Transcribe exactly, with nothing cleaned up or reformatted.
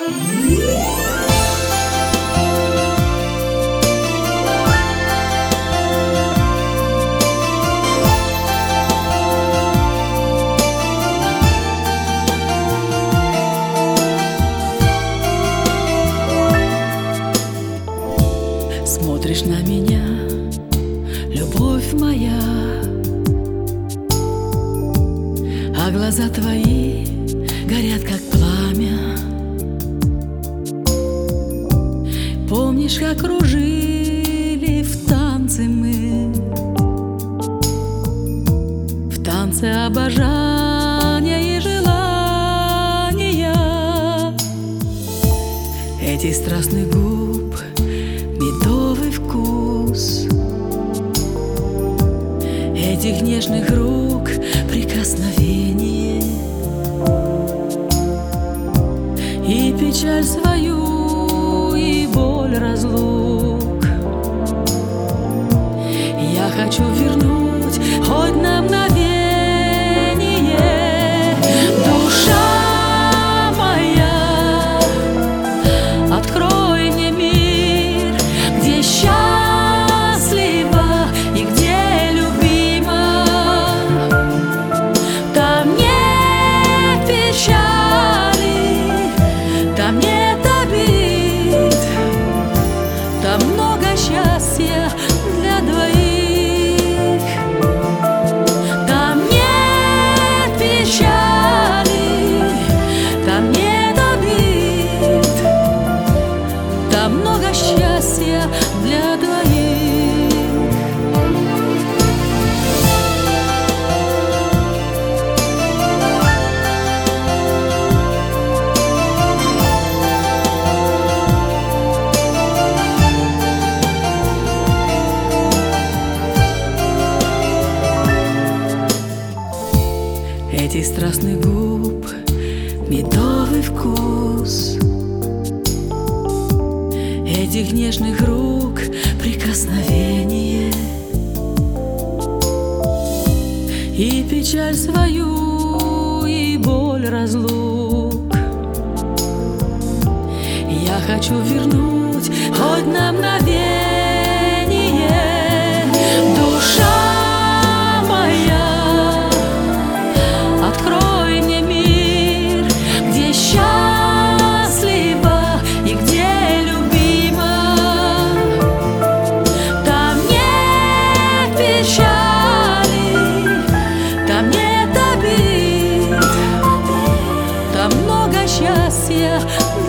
Смотришь на меня, любовь моя, а глаза твои горят, как пламя. Помнишь, как кружили в танце мы, в танце обожания и желания, этих страстных губ медовый вкус, этих нежных рук прикосновение, и печаль свою, и боль разлук я хочу вернуть хоть на мгновение. Душа моя, открой мне мир, где счастлива и где любима. Там нет печали, там нет обид, там много счастья для двоих. Там нет печали, там нет обид, там много счастья для двоих. Этих страстных губ медовый вкус, этих нежных рук прикосновение, и печаль свою, и боль разлук я хочу вернуть хоть на мгновение. Душа моя, открой мне мир, где счастлива и где любима. Там нет печали, там нет обид, там много счастья